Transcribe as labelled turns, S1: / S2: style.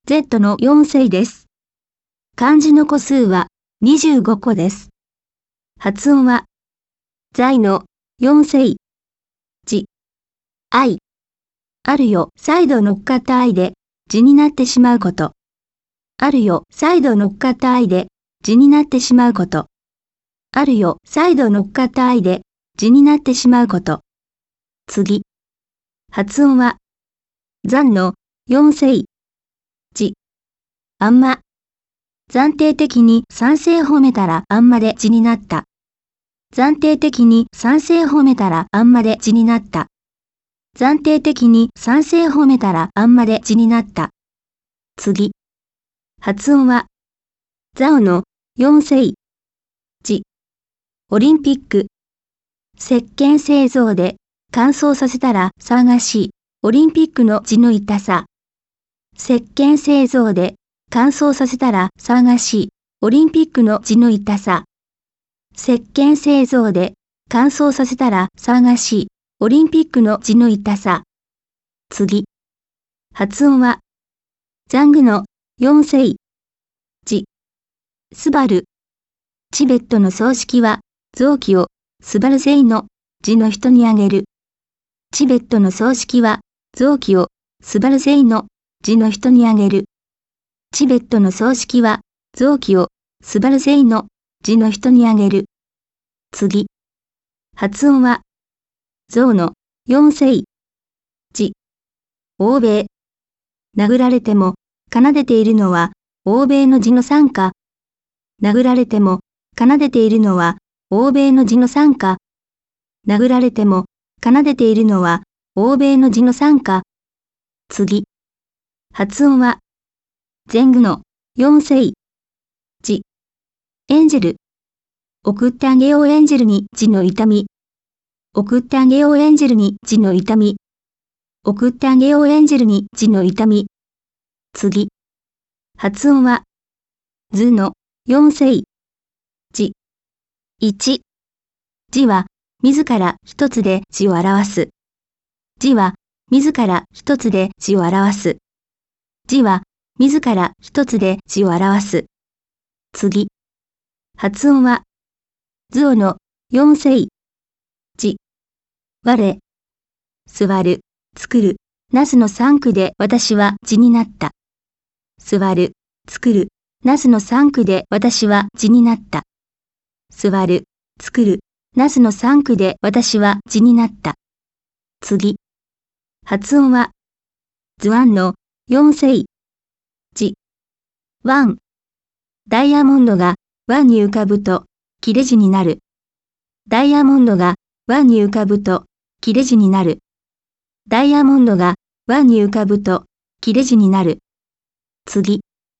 S1: Z の4世です。漢字の個数は25個です。発音は、在の4世。字、愛。あるよ、再度乗っかった愛で、字になってしまうこと。あるよ、再度乗っかった愛で、字になってしまうこと。あるよ、再度乗っかった愛で、字になってしまうこと。次。発音は、残の4世。字、あんま。暫定的に賛成褒めたらあんまで字になった。暫定的に賛成褒めたらあんまで字になった。暫定的に賛成褒めたらあんまで字になった。次。発音は、ザオの4世。字、オリンピック。石鹸製造で乾燥させたら騒がしい。オリンピックの字の痛さ。石鹸製造で乾燥させたら騒がしい。オリンピックの字の痛さ。石鹸製造で乾燥させたら騒がしい。オリンピックの字の痛さ。次。発音は、ザングの4世。字、スバル。チベットの葬式は、臓器をスバル星の字の人にあげる。チベットの葬式は、臓器をスバル星の字の人にあげる。チベットの葬式は、臓器をスバル星の字の人にあげる。次。発音は、ゾウの4世。字、欧米。殴られても奏でているのは欧米の字の賛歌。殴られても奏でているのは欧米の字の賛歌。殴られても奏でているのは欧米の字の賛歌。次。発音は、前後の4世。字、エンジェル。送ってあげようエンジェルに字の痛み。送ってあげようエンジェルに字の痛み。送ってあげようエンジェルに字の痛み。次。発音は、図の4世。字、1。字は、自ら一つで字を表す。字は、自ら一つで字を表す。字は、自ら一つで字を表す。次。発音は、図オの4世。字、我。座る、作る、なすの3句で私は字になった。座る、作る、なすの3句で私は字になった。座る、作る、なすの3句で私は字になった。次。発音は、図案の4世。字、湾。ダイヤモンドが湾に浮かぶと切れ字になる。ダイヤモンドが湾に浮かぶと切れ字になる。ダイヤモンドが湾に浮かぶと切れ字になる。次。